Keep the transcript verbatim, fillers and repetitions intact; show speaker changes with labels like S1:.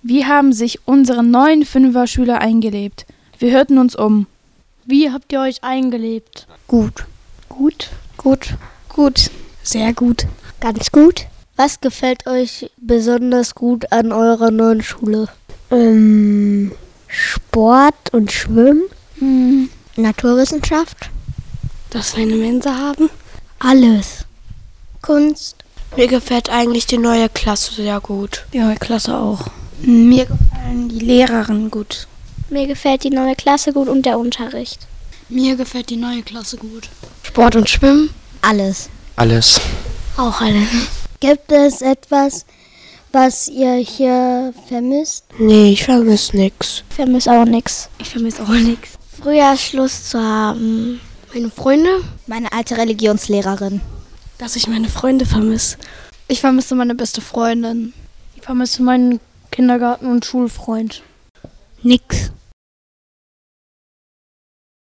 S1: Wie haben sich unsere neuen Fünfer-Schüler eingelebt? Wir hörten uns um.
S2: Wie habt ihr euch eingelebt?
S3: Gut.
S4: Gut.
S3: Gut.
S4: Gut.
S3: Sehr gut.
S4: Ganz gut.
S3: Was gefällt euch besonders gut an eurer neuen Schule?
S4: Ähm, Sport und Schwimmen.
S3: Hm.
S4: Naturwissenschaft.
S2: Dass wir eine Mensa haben.
S4: Alles.
S3: Kunst.
S5: Mir gefällt eigentlich die neue Klasse sehr gut.
S2: Die neue Klasse auch.
S6: Mir gefallen die Lehrerinnen gut.
S4: Mir gefällt die neue Klasse gut und der Unterricht.
S2: Mir gefällt die neue Klasse gut.
S3: Sport und Schwimmen.
S4: Alles.
S7: Alles.
S4: Auch alles.
S3: Gibt es etwas, was ihr hier vermisst?
S5: Nee, ich vermisse nix.
S4: Ich vermisse auch nichts.
S2: Ich vermisse auch nichts.
S4: Früher Schluss zu haben.
S5: Meine Freunde?
S3: Meine alte Religionslehrerin.
S2: Dass ich meine Freunde vermisse.
S6: Ich vermisse meine beste Freundin.
S2: Ich vermisse meinen Kindergarten- und Schulfreund.
S4: Nix.